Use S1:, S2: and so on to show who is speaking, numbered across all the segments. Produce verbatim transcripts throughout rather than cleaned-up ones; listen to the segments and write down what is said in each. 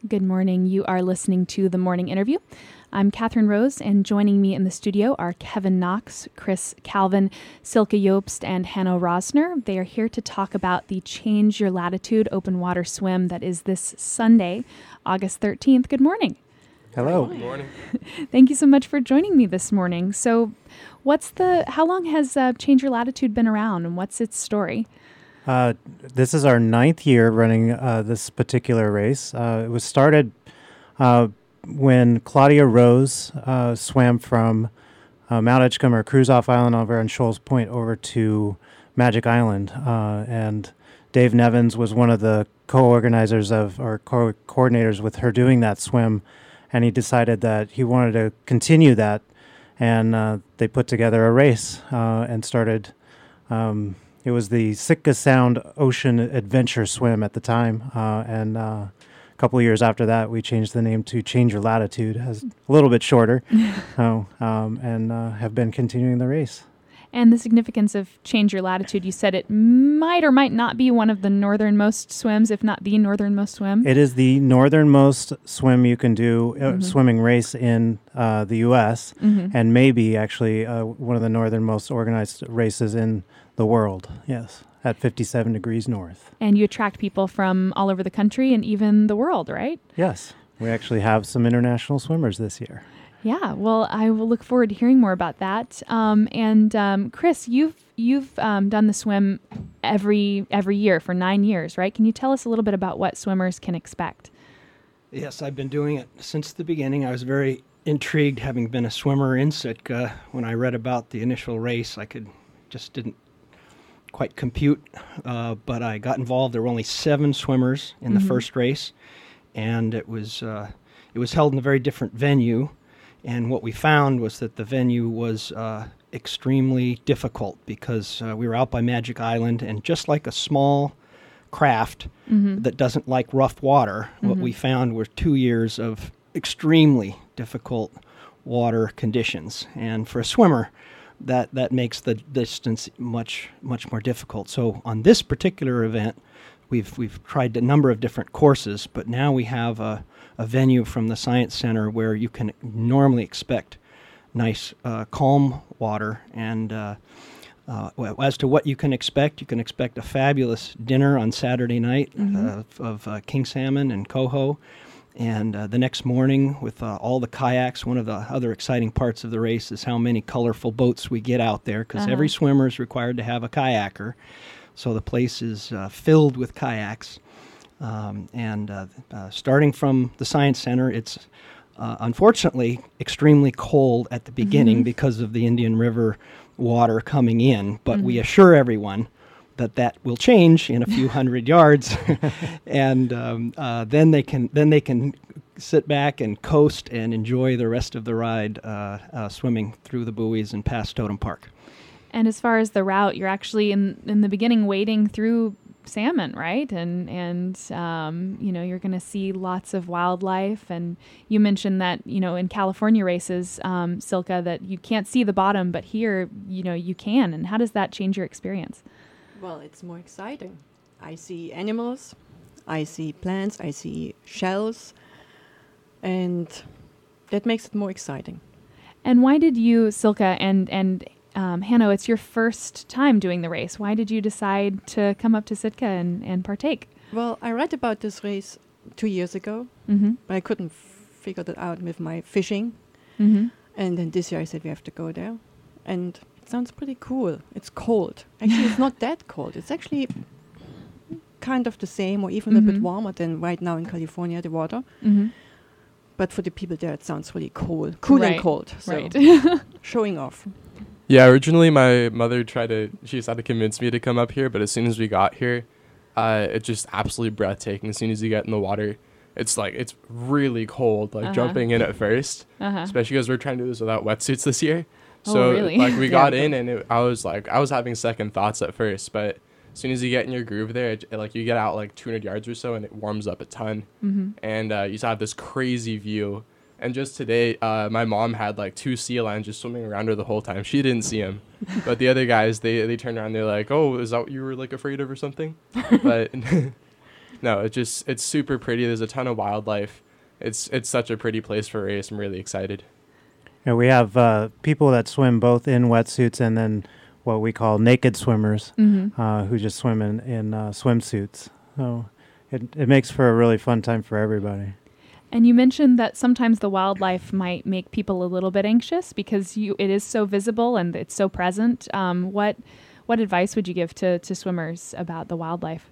S1: Good morning. You are listening to The Morning Interview. I'm Catherine Rose, and joining me in the studio are Kevin Knox, Chris Calvin, Silke Jobst, and Hanno Rosner. They are here to talk about the Change Your Latitude open water swim that is this Sunday, August thirteenth. Good morning.
S2: Hello.
S3: Good morning.
S1: Thank you so much for joining me this morning. So what's the, how long has uh, Change Your Latitude been around, and what's its story?
S2: Uh, this is our ninth year running uh, this particular race. Uh, it was started uh, when Claudia Rose uh, swam from uh, Mount Edgecombe or Cruise Off Island over on Shoals Point over to Magic Island. Uh, and Dave Nevins was one of the co-organizers of, or co- coordinators with her doing that swim. And he decided that he wanted to continue that. And uh, they put together a race uh, and started... Um, It was the Sitka Sound Ocean Adventure Swim at the time, uh, and uh, a couple of years after that, we changed the name to Change Your Latitude, as a little bit shorter, oh, um, and uh, have been continuing the race.
S1: And the significance of Change Your Latitude, you said it might or might not be one of the northernmost swims, if not the northernmost swim.
S2: It is the northernmost swim you can do, uh,
S1: mm-hmm.
S2: swimming race in uh, the U S, mm-hmm. and maybe actually uh, one of the northernmost organized races in the world, yes, at fifty-seven degrees north.
S1: And you attract people from all over the country and even the world, right?
S2: Yes, we actually have some international swimmers this year.
S1: Yeah, well, I will look forward to hearing more about that. Um, and um, Chris, you've you've um, done the swim every every year for nine years, right? Can you tell us a little bit about what swimmers can expect?
S3: Yes, I've been doing it since the beginning. I was very intrigued, having been a swimmer in Sitka. When I read about the initial race, I could just didn't quite compute, uh, but I got involved. There were only seven swimmers in mm-hmm. the first race, and it was uh, it was held in a very different venue. And what we found was that the venue was uh, extremely difficult because uh, we were out by Magic Island, and just like a small craft mm-hmm. that doesn't like rough water, mm-hmm. what we found were two years of extremely difficult water conditions. And for a swimmer, that, that makes the distance much, much more difficult. So on this particular event, we've we've tried a number of different courses, but now we have a a venue from the Science Center where you can normally expect nice, uh, calm water. And uh, uh, well, as to what you can expect, you can expect a fabulous dinner on Saturday night mm-hmm. uh, of uh, king salmon and coho. And uh, the next morning with uh, all the kayaks. One of the other exciting parts of the race is how many colorful boats we get out there, because uh-huh. every swimmer is required to have a kayaker. So the place is uh, filled with kayaks. Um, and uh, uh, starting from the Science Center, it's uh, unfortunately extremely cold at the beginning mm-hmm. because of the Indian River water coming in. But mm-hmm. we assure everyone that that will change in a few hundred yards, and um, uh, then they can then they can sit back and coast and enjoy the rest of the ride, uh, uh, swimming through the buoys and past Totem Park.
S1: And as far as the route, you're actually in in the beginning wading through salmon, right? And, and um, you know, you're going to see lots of wildlife. And you mentioned that, you know, in California races, um, Silke, that you can't see the bottom, but here, you know, you can. And how does that change your experience?
S4: Well, it's more exciting. I see animals, I see plants, I see shells, and that makes it more exciting.
S1: And why did you, Silke, and, and Um, Hanno, it's your first time doing the race. Why did you decide to come up to Sitka and, and partake?
S4: Well, I read about this race two years ago,
S1: mm-hmm.
S4: but I couldn't f- figure that out with my fishing.
S1: Mm-hmm.
S4: And then this year I said we have to go there. And it sounds pretty cool. It's cold. Actually, it's not that cold. It's actually kind of the same or even mm-hmm. a bit warmer than right now in California, the water.
S1: Mm-hmm.
S4: But for the people there, it sounds really cool. Cool
S1: right.
S4: and cold. So
S1: right.
S4: showing off.
S5: Yeah, originally my mother tried to, she tried to convince me to come up here, but as soon as we got here, uh, it's just absolutely breathtaking. As soon as you get in the water, it's like, it's really cold, like uh-huh. jumping in at first, uh-huh. especially because we're trying to do this without wetsuits this year. So
S1: oh, really?
S5: like we
S4: yeah,
S5: got in and it, I was like, I was having second thoughts at first, but as soon as you get in your groove there, it, it, like you get out like two hundred yards or so and it warms up a ton. Mm-hmm. And uh, you just have this crazy view. And just today, uh, my mom had like two sea lions just swimming around her the whole time. She didn't see them. But the other guys, they, they turned around, they're like, oh, is that what you were like afraid of or something? But no, it just it's super pretty. There's a ton of wildlife. It's it's such a pretty place for a race. I'm really excited.
S2: Yeah, we have uh, people that swim both in wetsuits and then what we call naked swimmers,
S1: Mm-hmm.
S2: uh, who just swim in, in uh, swimsuits. So it, it makes for a really fun time for everybody.
S1: And you mentioned that sometimes the wildlife might make people a little bit anxious because you it is so visible and it's so present. Um, what what advice would you give to, to swimmers about the wildlife?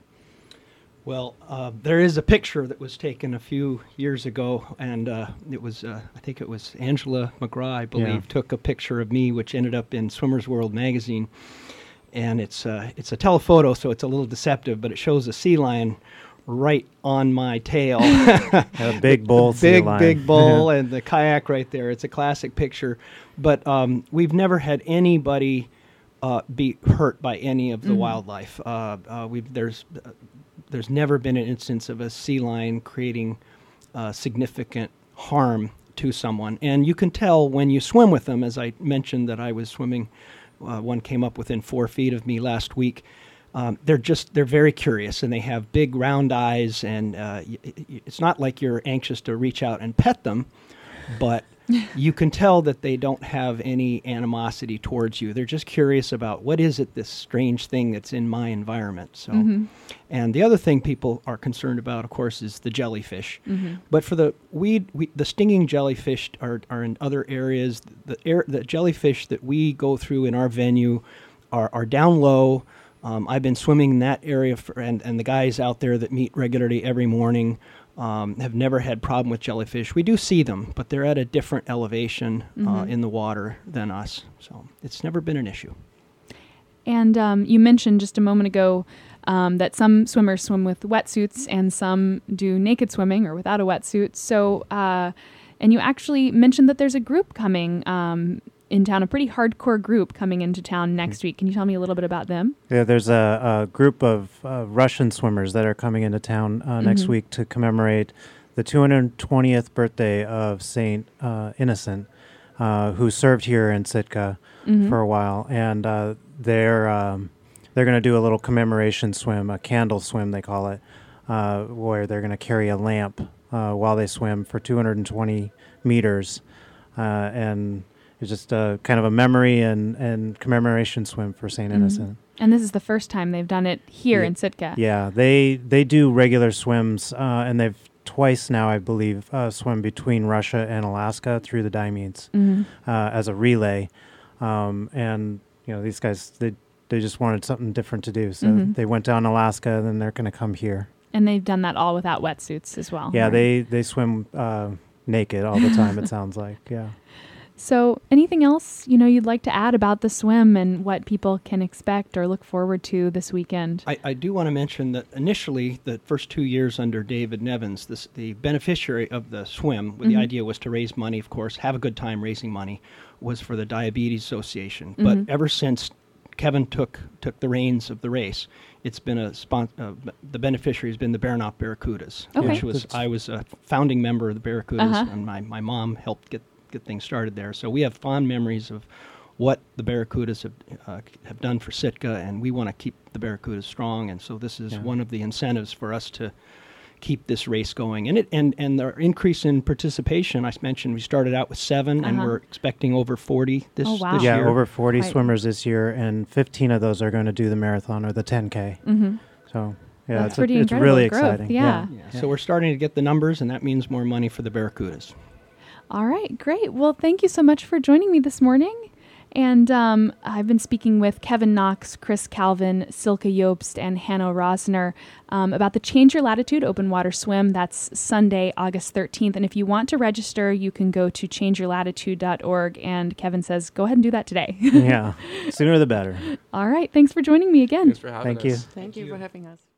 S3: Well, uh, there is a picture that was taken a few years ago, and uh, it was, uh, I think it was Angela McGraw, I believe,
S2: Yeah.
S3: took a picture of me, which ended up in Swimmer's World magazine. And it's, uh, it's a telephoto, so it's a little deceptive, but it shows a sea lion right on my tail.
S2: A big bull, sea
S3: big,
S2: lion.
S3: big bull, and the kayak right there. It's a classic picture. But um, we've never had anybody uh, be hurt by any of the
S1: Mhm.
S3: wildlife. Uh, uh, we've there's uh, there's never been an instance of a sea lion creating uh, significant harm to someone. And you can tell when you swim with them, as I mentioned that I was swimming, uh, one came up within four feet of me last week. Um, they're just, they're very curious, and they have big round eyes, and uh, y- y- it's not like you're anxious to reach out and pet them, but you can tell that they don't have any animosity towards you. They're just curious about what is it, this strange thing that's in my environment. So,
S1: Mhm.
S3: and the other thing people are concerned about, of course, is the jellyfish.
S1: Mm-hmm.
S3: But for the weed, we, the stinging jellyfish are, are in other areas. The air, the jellyfish that we go through in our venue are, are down low. Um, I've been swimming in that area, for, and, and the guys out there that meet regularly every morning um, have never had problem with jellyfish. We do see them, but they're at a different elevation uh,
S1: Mhm.
S3: in the water than us. So it's never been an issue.
S1: And um, you mentioned just a moment ago um, that some swimmers swim with wetsuits and some do naked swimming or without a wetsuit. So, uh, and you actually mentioned that there's a group coming um, in town, a pretty hardcore group coming into town next week. Can you tell me a little bit about them?
S2: Yeah, there's a, a group of uh, Russian swimmers that are coming into town uh, next
S1: Mhm.
S2: week to commemorate the two hundred twentieth birthday of Saint uh, Innocent, uh, who served here in Sitka
S1: Mhm.
S2: for a while, and uh, they're um, they're going to do a little commemoration swim, a candle swim they call it, uh, where they're going to carry a lamp uh, while they swim for two hundred twenty meters, uh, and it's just a kind of a memory and, and commemoration swim for Saint
S1: Mhm.
S2: Innocent.
S1: And this is the first time they've done it here
S2: Yeah.
S1: in Sitka.
S2: Yeah, they they do regular swims, uh, and they've twice now, I believe, uh, swim between Russia and Alaska through the Dimedes
S1: Mhm.
S2: uh, as a relay. Um, and you know, these guys they they just wanted something different to do, so
S1: Mhm.
S2: they went down Alaska, and then they're going to come here.
S1: And they've done that all without wetsuits as well.
S2: Yeah,
S1: right?
S2: they they swim uh, naked all the time. It sounds like, yeah.
S1: So anything else, you know, you'd like to add about the swim and what people can expect or look forward to this weekend?
S3: I, I do want to mention that initially, the first two years under David Nevins, this, the beneficiary of the swim,
S1: Mhm.
S3: the idea was to raise money, of course, have a good time raising money, was for the Diabetes Association.
S1: Mhm.
S3: But ever since Kevin took took the reins of the race, it's been a spon- uh, b- the beneficiary has been the Baranoff Barracudas,
S1: Okay.
S3: which was
S2: That's-
S3: I was a founding member of the Barracudas,
S1: Uh-huh.
S3: and my, my mom helped get get things started there. So we have fond memories of what the Barracudas have uh, have done for Sitka, and we want to keep the Barracudas strong. And so this is
S2: Yeah.
S3: one of the incentives for us to keep this race going. And it and and the increase in participation, I s- mentioned we started out with seven, and
S1: Uh-huh.
S3: we're expecting over forty this,
S1: Oh, wow.
S3: this
S2: Yeah,
S3: year.
S2: over forty
S1: Right.
S2: swimmers this year, and fifteen of those are going to do the marathon or the ten K.
S1: Mm-hmm.
S2: So yeah,
S1: That's
S2: it's,
S1: pretty
S2: it's
S1: incredible
S2: really
S1: growth,
S2: exciting.
S1: yeah.
S3: Yeah. So we're starting to get the numbers, and that means more money for the Barracudas.
S1: All right, great. Well, thank you so much for joining me this morning. And um, I've been speaking with Kevin Knox, Chris Calvin, Silke Jobst, and Hanno Rosner um, about the Change Your Latitude Open Water Swim. That's Sunday, August thirteenth. And if you want to register, you can go to change your latitude dot org. And Kevin says, go ahead and do that today.
S2: Yeah, sooner the better.
S1: All right, thanks for joining me again.
S5: Thanks for having
S2: Thank you.
S5: us.
S4: Thank you for having us.